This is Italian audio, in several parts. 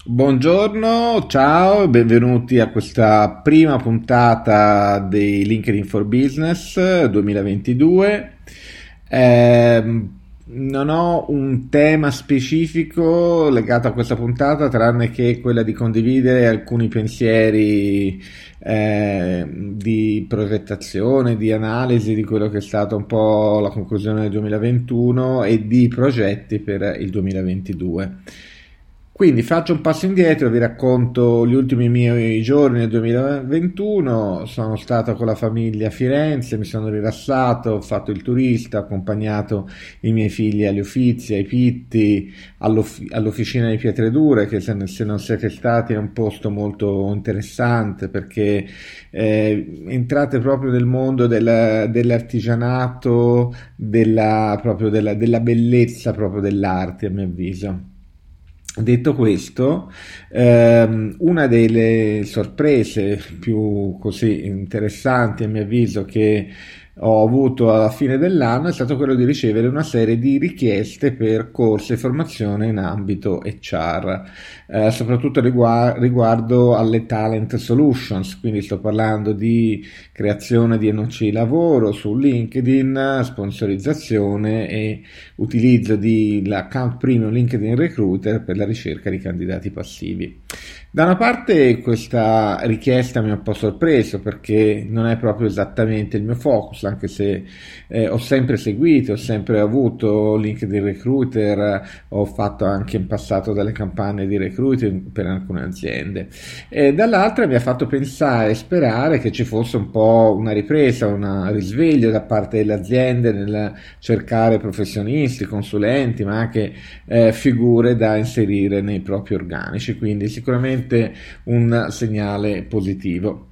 Buongiorno, ciao e benvenuti a questa prima puntata di LinkedIn for Business 2022. Non ho un tema specifico legato a questa puntata, tranne che quella di condividere alcuni pensieri di progettazione, di analisi di quello che è stato un po' la conclusione del 2021 e di progetti per il 2022. Quindi faccio un passo indietro, vi racconto gli ultimi miei giorni del 2021. Sono stato con la famiglia a Firenze, mi sono rilassato, ho fatto il turista, ho accompagnato i miei figli agli Uffizi, ai Pitti, all'Officina di Pietredure, che se non siete stati è un posto molto interessante perché entrate proprio nel mondo dell'artigianato, della bellezza proprio dell'arte, a mio avviso. Detto questo, una delle sorprese più così interessanti a mio avviso che ho avuto alla fine dell'anno è stato quello di ricevere una serie di richieste per corsi e formazione in ambito HR, soprattutto riguardo alle talent solutions, quindi sto parlando di creazione di NOC lavoro su LinkedIn, sponsorizzazione e utilizzo dell'account premium LinkedIn Recruiter per la ricerca di candidati passivi. Da una parte questa richiesta mi ha un po' sorpreso perché non è proprio esattamente il mio focus, anche se ho sempre seguito, ho sempre avuto LinkedIn Recruiter, ho fatto anche in passato delle campagne di recruiting per alcune aziende. E dall'altra mi ha fatto pensare e sperare che ci fosse un po' una ripresa, un risveglio da parte delle aziende nel cercare professionisti, consulenti, ma anche figure da inserire nei propri organici, quindi sicuramente un segnale positivo.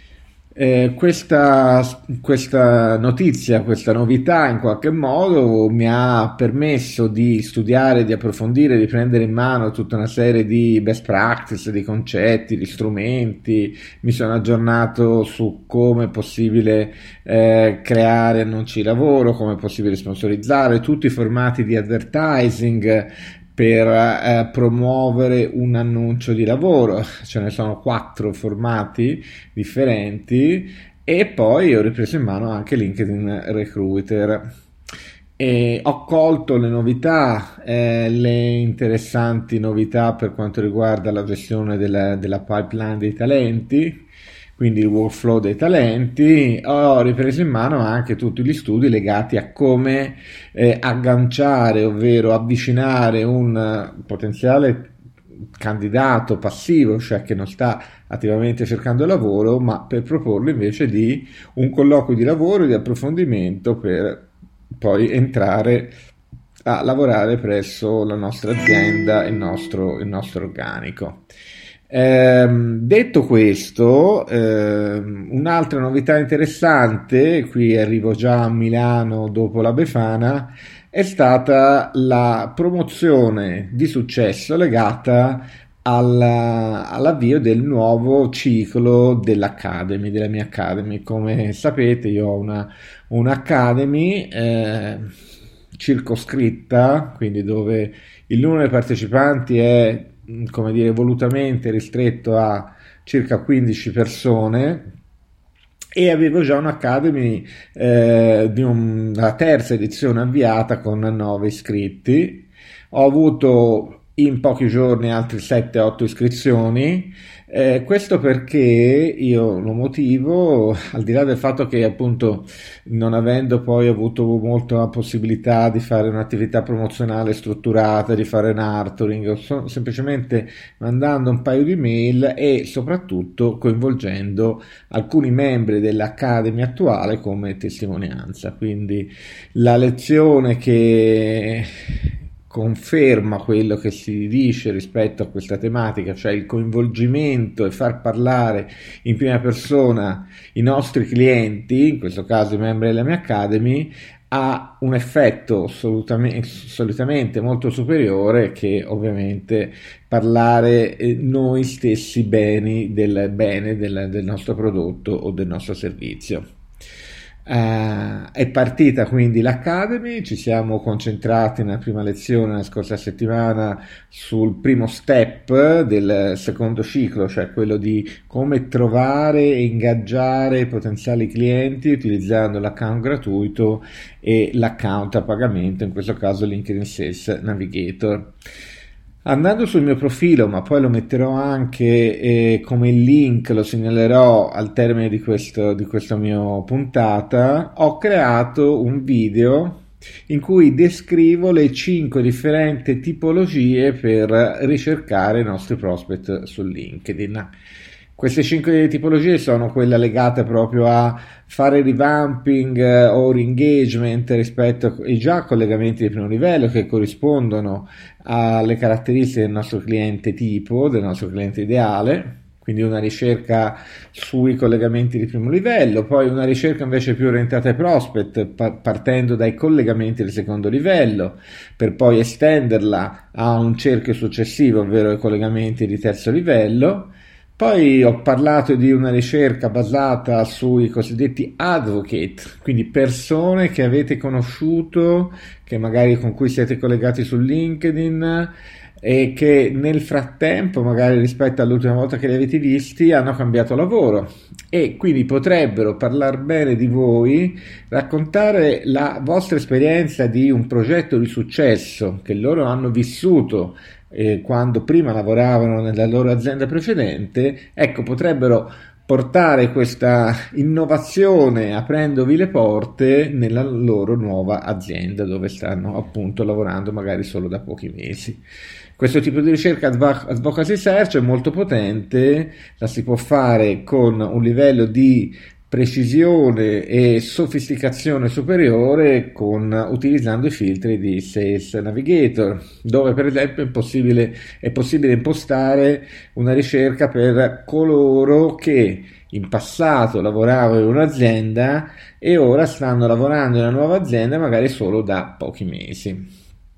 Questa notizia, questa novità in qualche modo mi ha permesso di studiare, di approfondire, di prendere in mano tutta una serie di best practice, di concetti, di strumenti. Mi sono aggiornato su come è possibile creare annunci di lavoro, come è possibile sponsorizzare, tutti i formati di advertising per promuovere un annuncio di lavoro. Ce ne sono 4 formati differenti e poi ho ripreso in mano anche LinkedIn Recruiter e ho colto le novità, le interessanti novità per quanto riguarda la gestione della pipeline dei talenti, quindi il workflow dei talenti. Ho ripreso in mano anche tutti gli studi legati a come agganciare, ovvero avvicinare un potenziale candidato passivo, cioè che non sta attivamente cercando lavoro, ma per proporlo invece di un colloquio di lavoro, di approfondimento per poi entrare a lavorare presso la nostra azienda, il nostro organico. Detto questo, un'altra novità interessante, qui arrivo già a Milano dopo la Befana, è stata la promozione di successo legata all'avvio del nuovo ciclo dell'Academy, della mia Academy. Come sapete, io ho un'Academy circoscritta, quindi dove il numero di partecipanti è, come dire, volutamente ristretto a circa 15 persone, e avevo già un'Academy di una terza edizione avviata con 9 iscritti. Ho avuto in pochi giorni altri 7-8 iscrizioni. Questo perché io lo motivo, al di là del fatto che appunto non avendo poi avuto molta possibilità di fare un'attività promozionale strutturata, di fare nurturing, semplicemente mandando un paio di mail e soprattutto coinvolgendo alcuni membri dell'Academy attuale come testimonianza. Quindi la lezione che conferma quello che si dice rispetto a questa tematica, cioè il coinvolgimento e far parlare in prima persona i nostri clienti, in questo caso i membri della mia Academy, ha un effetto solitamente molto superiore che ovviamente parlare noi stessi bene del nostro prodotto o del nostro servizio. È partita quindi l'Academy, ci siamo concentrati nella prima lezione la scorsa settimana sul primo step del secondo ciclo, cioè quello di come trovare e ingaggiare potenziali clienti utilizzando l'account gratuito e l'account a pagamento, in questo caso LinkedIn Sales Navigator. Andando sul mio profilo, ma poi lo metterò anche come link, lo segnalerò al termine di questa mia puntata, ho creato un video in cui descrivo le 5 differenti tipologie per ricercare i nostri prospect su LinkedIn. Queste 5 tipologie sono quelle legate proprio a fare revamping o re-engagement rispetto ai già collegamenti di primo livello che corrispondono alle caratteristiche del nostro cliente tipo, del nostro cliente ideale, quindi una ricerca sui collegamenti di primo livello, poi una ricerca invece più orientata ai prospect, partendo dai collegamenti di secondo livello, per poi estenderla a un cerchio successivo, ovvero i collegamenti di terzo livello. Poi ho parlato di una ricerca basata sui cosiddetti advocate, quindi persone che avete conosciuto, che magari con cui siete collegati su LinkedIn e che nel frattempo, magari rispetto all'ultima volta che li avete visti, hanno cambiato lavoro e quindi potrebbero parlare bene di voi, raccontare la vostra esperienza di un progetto di successo che loro hanno vissuto quando prima lavoravano nella loro azienda precedente. Ecco, potrebbero portare questa innovazione aprendovi le porte nella loro nuova azienda dove stanno appunto lavorando magari solo da pochi mesi. Questo tipo di ricerca advocacy search è molto potente, la si può fare con un livello di precisione e sofisticazione superiore utilizzando i filtri di Sales Navigator, dove per esempio è possibile impostare una ricerca per coloro che in passato lavoravano in un'azienda e ora stanno lavorando in una nuova azienda magari solo da pochi mesi.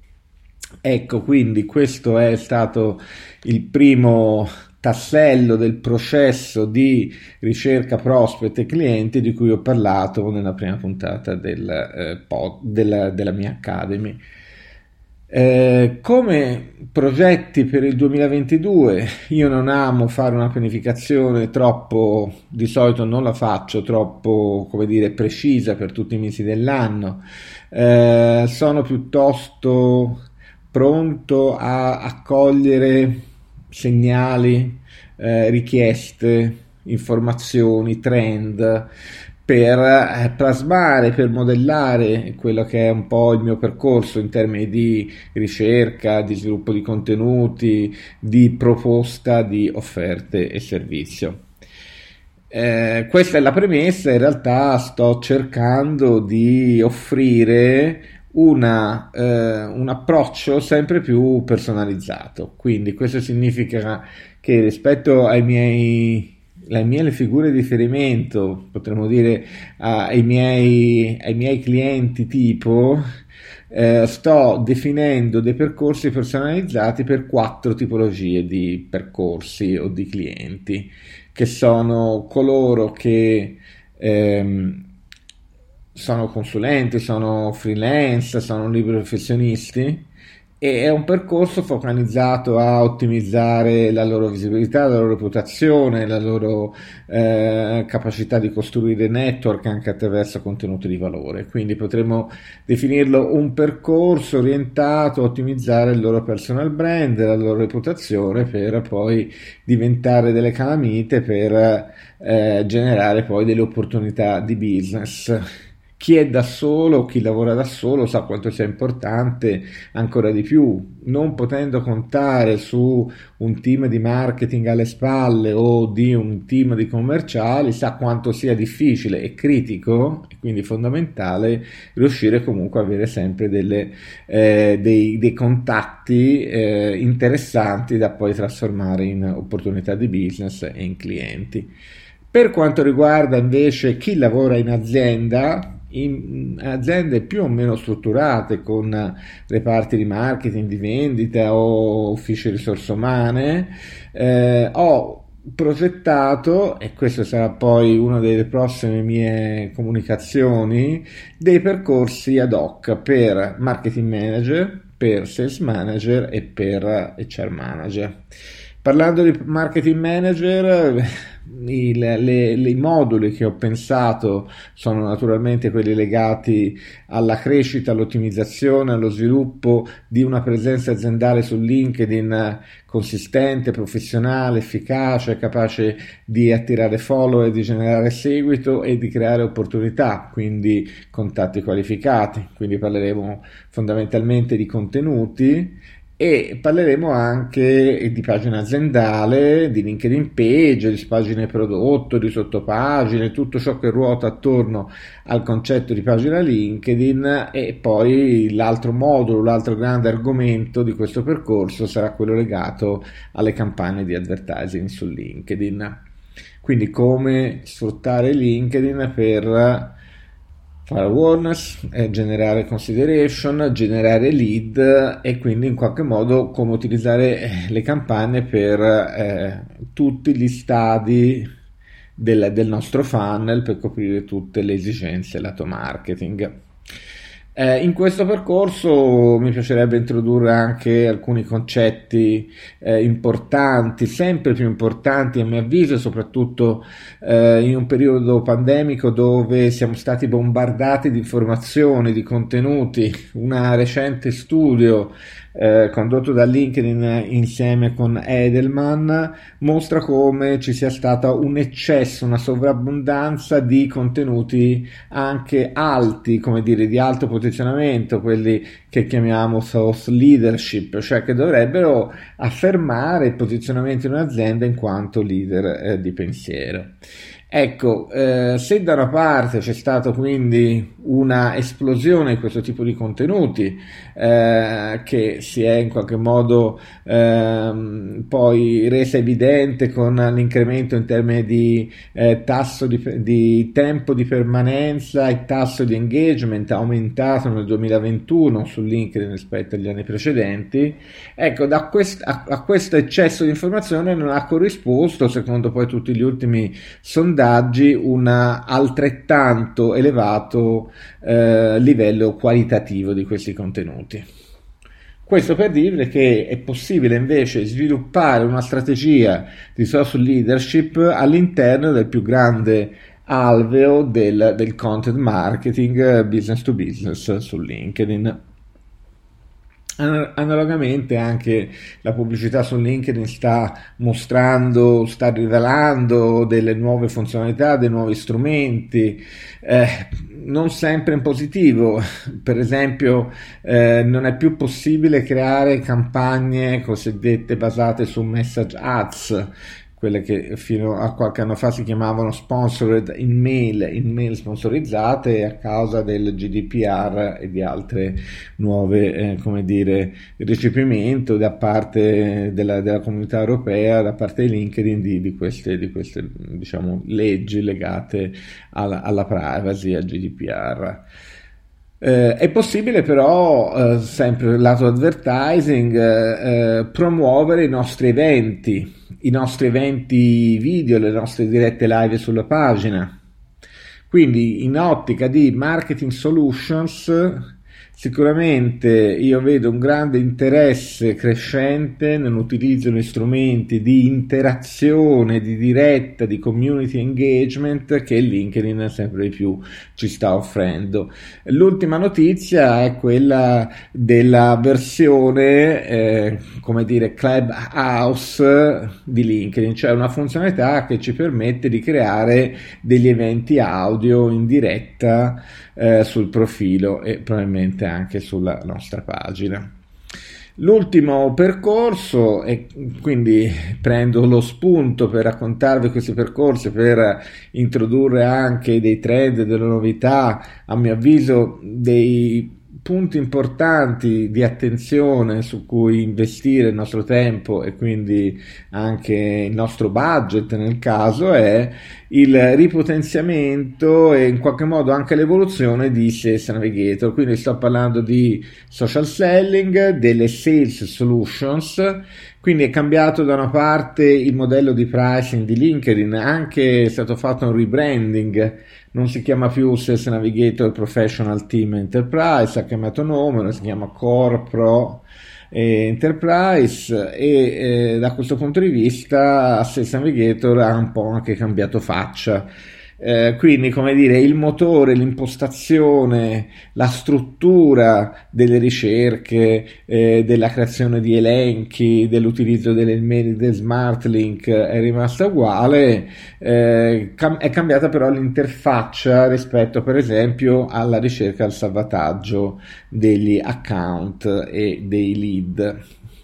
Ecco, quindi questo è stato il primo tassello del processo di ricerca prospect e clienti di cui ho parlato nella prima puntata della mia Academy. Come progetti per il 2022 io non amo fare una pianificazione troppo, di solito non la faccio troppo, come dire, precisa per tutti i mesi dell'anno. Sono piuttosto pronto a accogliere segnali, richieste, informazioni, trend per plasmare, per modellare quello che è un po' il mio percorso in termini di ricerca, di sviluppo di contenuti, di proposta di offerte e servizio. Questa è la premessa, in realtà sto cercando di offrire un approccio sempre più personalizzato, quindi questo significa che rispetto alle mie figure di riferimento, potremmo dire ai miei clienti tipo, sto definendo dei percorsi personalizzati per 4 tipologie di percorsi o di clienti, che sono coloro che sono consulenti, sono freelance, sono liberi professionisti, e è un percorso focalizzato a ottimizzare la loro visibilità, la loro reputazione, la loro capacità di costruire network anche attraverso contenuti di valore. Quindi potremmo definirlo un percorso orientato a ottimizzare il loro personal brand, la loro reputazione, per poi diventare delle calamite per generare poi delle opportunità di business. Chi è da solo, chi lavora da solo sa quanto sia importante ancora di più, non potendo contare su un team di marketing alle spalle o di un team di commerciali, sa quanto sia difficile e critico e quindi fondamentale riuscire comunque a avere sempre dei contatti interessanti da poi trasformare in opportunità di business e in clienti. Per quanto riguarda invece chi lavora in aziende più o meno strutturate con reparti di marketing, di vendita o uffici risorse umane, ho progettato, e questo sarà poi una delle prossime mie comunicazioni, dei percorsi ad hoc per marketing manager, per sales manager e per HR manager. Parlando di marketing manager, i moduli che ho pensato sono naturalmente quelli legati alla crescita, all'ottimizzazione, allo sviluppo di una presenza aziendale su LinkedIn consistente, professionale, efficace, capace di attirare follower, di generare seguito e di creare opportunità, quindi contatti qualificati. Quindi parleremo fondamentalmente di contenuti e parleremo anche di pagina aziendale, di LinkedIn page, di pagine prodotto, di sottopagine, tutto ciò che ruota attorno al concetto di pagina LinkedIn. E poi l'altro modulo, l'altro grande argomento di questo percorso sarà quello legato alle campagne di advertising su LinkedIn. Quindi come sfruttare LinkedIn per fare awareness, generare consideration, generare lead, e quindi in qualche modo come utilizzare le campagne per tutti gli stadi del nostro funnel per coprire tutte le esigenze lato marketing. In questo percorso mi piacerebbe introdurre anche alcuni concetti importanti, sempre più importanti a mio avviso, soprattutto in un periodo pandemico dove siamo stati bombardati di informazioni, di contenuti. Un recente studio condotto da LinkedIn insieme con Edelman mostra come ci sia stata un eccesso, una sovrabbondanza di contenuti anche alti, come dire, di alto posizionamento, quelli che chiamiamo thought leadership, cioè che dovrebbero affermare il posizionamento di un'azienda in quanto leader di pensiero. Ecco, se da una parte c'è stata quindi una esplosione di questo tipo di contenuti che si è in qualche modo poi resa evidente con l'incremento in termini di tasso di tempo di permanenza e tasso di engagement aumentato nel 2021 su LinkedIn rispetto agli anni precedenti, ecco, a questo eccesso di informazione non ha corrisposto, secondo poi tutti gli ultimi sondaggi, un altrettanto elevato livello qualitativo di questi contenuti. Questo per dire che è possibile invece sviluppare una strategia di social leadership all'interno del più grande alveo del content marketing business to business su LinkedIn. Analogamente anche la pubblicità su LinkedIn sta rivelando delle nuove funzionalità, dei nuovi strumenti, non sempre in positivo. Per esempio non è più possibile creare campagne cosiddette basate su message ads, quelle che fino a qualche anno fa si chiamavano sponsored in mail sponsorizzate a causa del GDPR e di altre nuove, recepimento da parte della comunità europea, da parte di LinkedIn di queste diciamo leggi legate alla privacy, al GDPR. È possibile però, sempre dal lato advertising, promuovere i nostri eventi video, le nostre dirette live sulla pagina. Quindi in ottica di marketing solutions sicuramente io vedo un grande interesse crescente nell'utilizzo di strumenti di interazione, di diretta, di community engagement che LinkedIn sempre di più ci sta offrendo. L'ultima notizia è quella della versione Clubhouse di LinkedIn, cioè una funzionalità che ci permette di creare degli eventi audio in diretta sul profilo e probabilmente anche sulla nostra pagina. L'ultimo percorso, e quindi prendo lo spunto per raccontarvi questi percorsi, per introdurre anche dei trend, delle novità, a mio avviso dei punti importanti di attenzione su cui investire il nostro tempo e quindi anche il nostro budget nel caso, è il ripotenziamento e in qualche modo anche l'evoluzione di Sales Navigator. Quindi sto parlando di social selling, delle sales solutions Quindi è cambiato da una parte il modello di pricing di LinkedIn, anche è stato fatto un rebranding, non si chiama più Sales Navigator Professional Team Enterprise, ha cambiato nome, ora si chiama Core Pro Enterprise da questo punto di vista Sales Navigator ha un po' anche cambiato faccia. Quindi, come dire, il motore, l'impostazione, la struttura delle ricerche, della creazione di elenchi, dell'utilizzo delle mail del smart link è rimasta uguale, è cambiata però l'interfaccia rispetto per esempio alla ricerca e al salvataggio degli account e dei lead.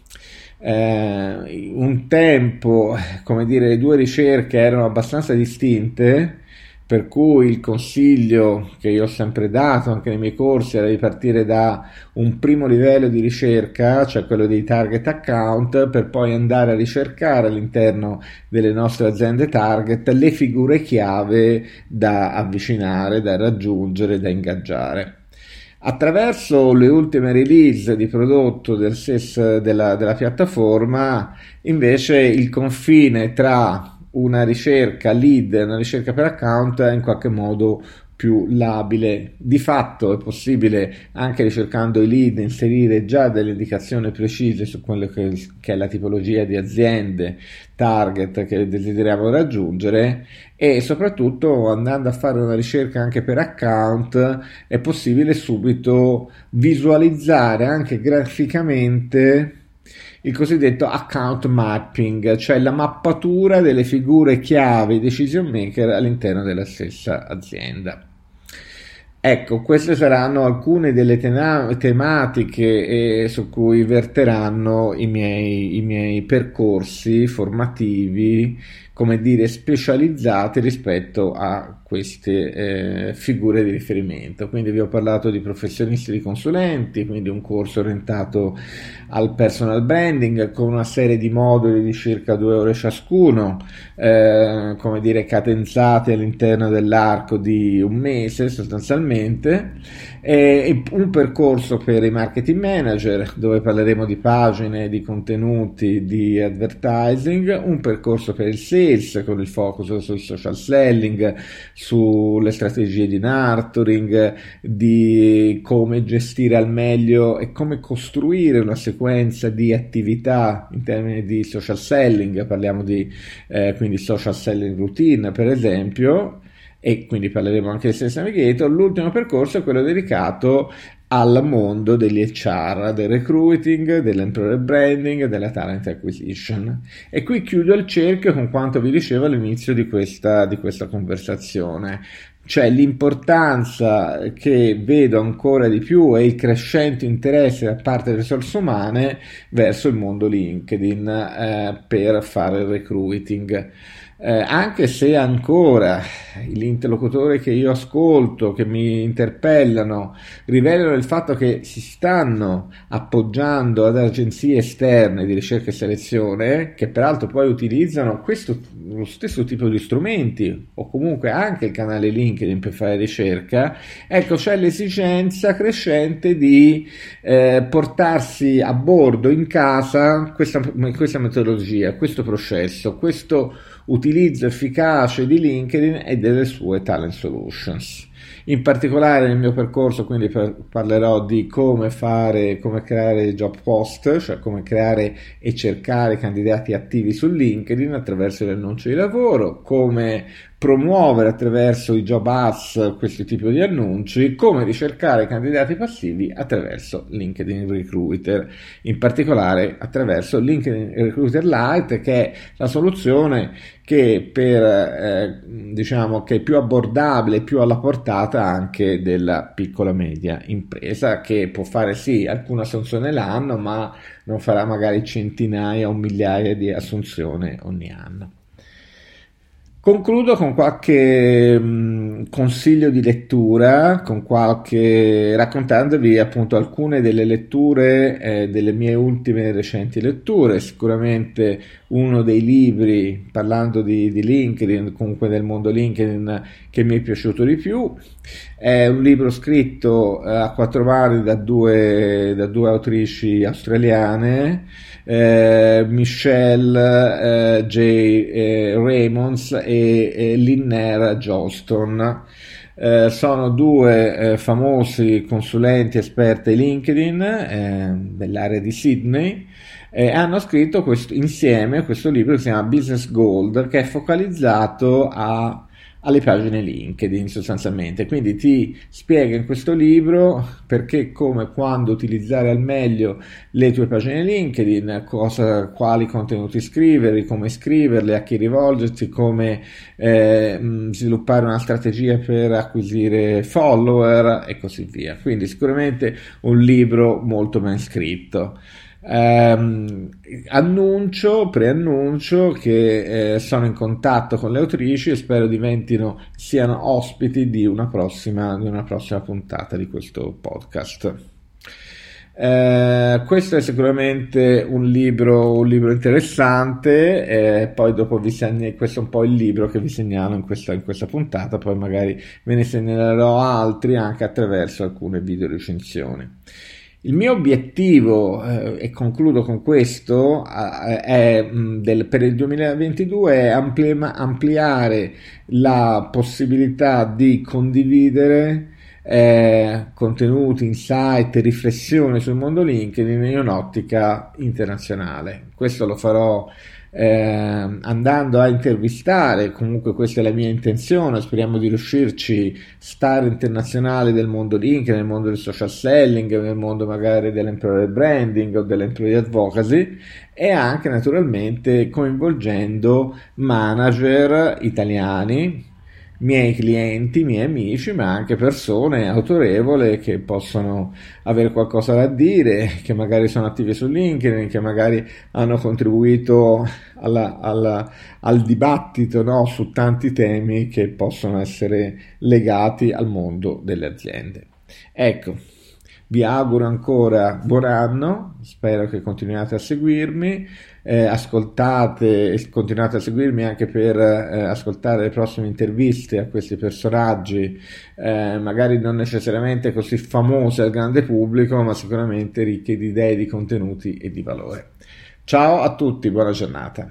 Un tempo, come dire, le due ricerche erano abbastanza distinte, per cui il consiglio che io ho sempre dato anche nei miei corsi era di partire da un primo livello di ricerca, cioè quello dei target account, per poi andare a ricercare all'interno delle nostre aziende target le figure chiave da avvicinare, da raggiungere, da ingaggiare. Attraverso le ultime release di prodotto della piattaforma, invece, il confine tra una ricerca lead e una ricerca per account è in qualche modo più labile. Di fatto è possibile, anche ricercando i lead, inserire già delle indicazioni precise su quello che è la tipologia di aziende target che desideriamo raggiungere, e soprattutto andando a fare una ricerca anche per account è possibile subito visualizzare anche graficamente il cosiddetto account mapping, cioè la mappatura delle figure chiave decision maker all'interno della stessa azienda. Ecco, queste saranno alcune delle tematiche su cui verteranno i miei percorsi formativi, come dire, specializzati rispetto a queste figure di riferimento. Quindi vi ho parlato di professionisti di consulenti, quindi un corso orientato al personal branding con una serie di moduli di circa 2 ore ciascuno, come dire, cadenzati all'interno dell'arco di un mese sostanzialmente, e un percorso per i marketing manager dove parleremo di pagine, di contenuti, di advertising, un percorso per il sales con il focus sul social selling, sulle strategie di nurturing, di come gestire al meglio e come costruire una sequenza di attività in termini di social selling, parliamo di quindi social selling routine per esempio, e quindi parleremo anche di Sales Navigator. L'ultimo percorso è quello dedicato al mondo degli HR, del recruiting, dell'employer branding, della talent acquisition. E qui chiudo il cerchio con quanto vi dicevo all'inizio di questa conversazione, cioè l'importanza che vedo ancora di più e il crescente interesse da parte delle risorse umane verso il mondo LinkedIn per fare il recruiting. Anche se ancora gli interlocutori che io ascolto, che mi interpellano, rivelano il fatto che si stanno appoggiando ad agenzie esterne di ricerca e selezione, che peraltro poi utilizzano lo stesso tipo di strumenti o comunque anche il canale LinkedIn per fare ricerca, ecco, c'è l'esigenza crescente di portarsi a bordo in casa questa metodologia, questo processo, questo utilizzo efficace di LinkedIn e delle sue talent solutions. In particolare nel mio percorso quindi parlerò di come creare job post, cioè come creare e cercare candidati attivi su LinkedIn attraverso gli annunci di lavoro, come promuovere attraverso i job ads questo tipo di annunci, come ricercare candidati passivi attraverso LinkedIn Recruiter, in particolare attraverso LinkedIn Recruiter Lite, che è la soluzione che diciamo che è più abbordabile, più alla portata anche della piccola media impresa, che può fare sì alcune assunzioni l'anno, ma non farà magari centinaia o migliaia di assunzioni ogni anno. Concludo con qualche consiglio di lettura, raccontandovi appunto alcune delle letture, delle mie ultime recenti letture. Sicuramente uno dei libri, parlando di LinkedIn, comunque del mondo LinkedIn, che mi è piaciuto di più, è un libro scritto a quattro mani da due autrici australiane, Michelle J. Raymonds e Linnea Johnston. Sono due famosi consulenti esperti LinkedIn dell'area di Sydney, hanno scritto insieme questo libro che si chiama Business Gold, che è focalizzato alle pagine LinkedIn sostanzialmente. Quindi ti spiega in questo libro perché, come, quando utilizzare al meglio le tue pagine LinkedIn, quali contenuti scrivere, come scriverle, a chi rivolgersi, come sviluppare una strategia per acquisire follower e così via. Quindi sicuramente un libro molto ben scritto. Preannuncio che sono in contatto con le autrici e spero siano ospiti di una prossima puntata di questo podcast. Questo è sicuramente un libro interessante, poi dopo questo è un po' il libro che vi segnalo in questa puntata, poi magari ve ne segnalerò altri anche attraverso alcune video recensioni. Il mio obiettivo, e concludo con questo, per il 2022 è ampliare la possibilità di condividere contenuti, insight, riflessioni sul mondo LinkedIn in un'ottica internazionale. Questo lo farò andando a intervistare, comunque questa è la mia intenzione, speriamo di riuscirci, star internazionali del mondo LinkedIn, nel mondo del social selling, nel mondo magari dell'employer branding o dell'employee advocacy, e anche naturalmente coinvolgendo manager italiani, miei clienti, miei amici, ma anche persone autorevoli che possono avere qualcosa da dire, che magari sono attivi su LinkedIn, che magari hanno contribuito al dibattito, no, su tanti temi che possono essere legati al mondo delle aziende. Ecco, vi auguro ancora buon anno, spero che continuiate a seguirmi, ascoltate e continuate a seguirmi anche per ascoltare le prossime interviste a questi personaggi, magari non necessariamente così famosi al grande pubblico, ma sicuramente ricchi di idee, di contenuti e di valore. Ciao a tutti, buona giornata.